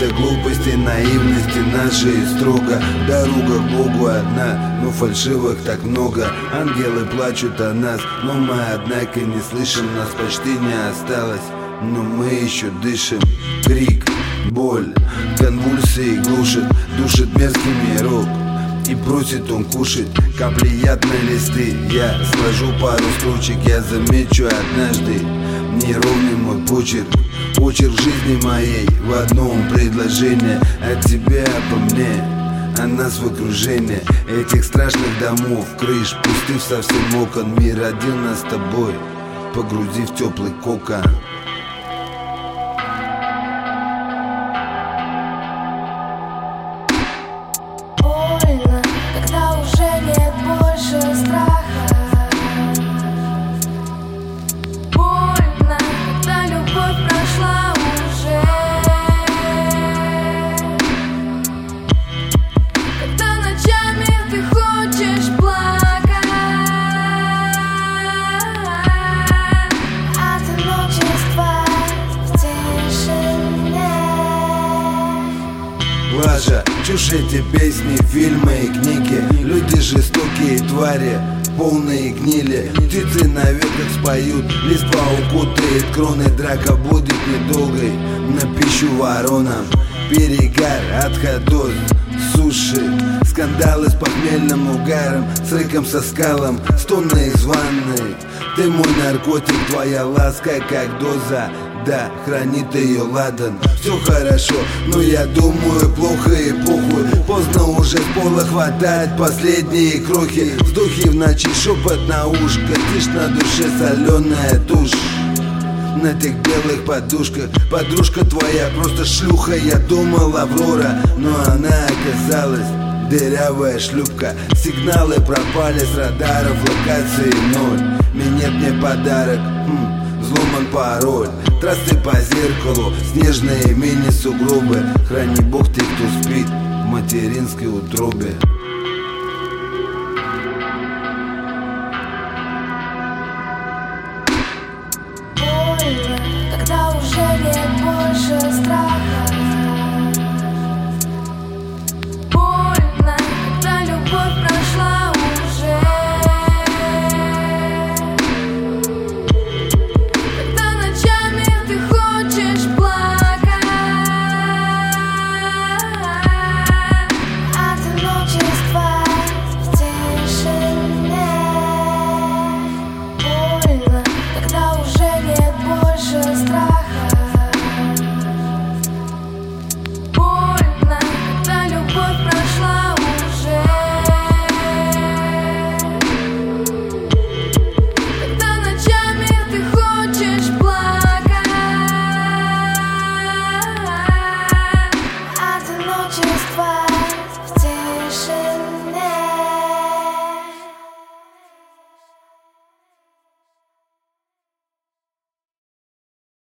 Какой-то глупости, наивности нашей строго. Дорога к Богу одна, но фальшивых так много. Ангелы плачут о нас, но мы однако не слышим. Нас почти не осталось, но мы еще дышим. Крик, боль, конвульсии глушит, душит мерзкий мирок. И просит он кушать капли яд на листы. Я сложу пару строчек, я замечу однажды. Неровный мой почерк, почерк жизни моей в одном предложении. От тебя по мне, а нас в окружении этих страшных домов, крыш, пустых совсем окон. Мир один нас с тобой, погрузив в теплый кокон. Лажа, чушь эти песни, фильмы и книги. Люди жестокие твари, полные гнили. Птицы на ветках споют, листва укутает кроны. Драка будет недолгой, на пищу воронам. Перегар, отходос, суши, скандалы с похмельным угаром, с рыком со скалом, стоны из ванной. Ты мой наркотик, твоя ласка как доза. Да, хранит ее ладан. Все хорошо, но я думаю плохо и похуй. Поздно уже с пола хватает последние крохи. Вздохи в ночи, шепот на ушко. Тишь на душе, соленая тушь на тех белых подушках. Подружка твоя просто шлюха. Я думал Аврора, но она оказалась дырявая шлюпка. Сигналы пропали с радаров, локации ноль. Минет мне подарок, взломан пароль. Трассы по зеркалу, снежные мини-сугробы. Храни Бог тех, кто спит в материнской утробе. Больно, когда уже нет больше страха. Больно, когда любовь прошла уже. Когда ночами ты хочешь плакать, а ты ночью спать в тишине. Больно, когда уже нет больше страха. Больно, когда любовь прошла уже. Когда ночами ты хочешь плакать, а ты ночью спать.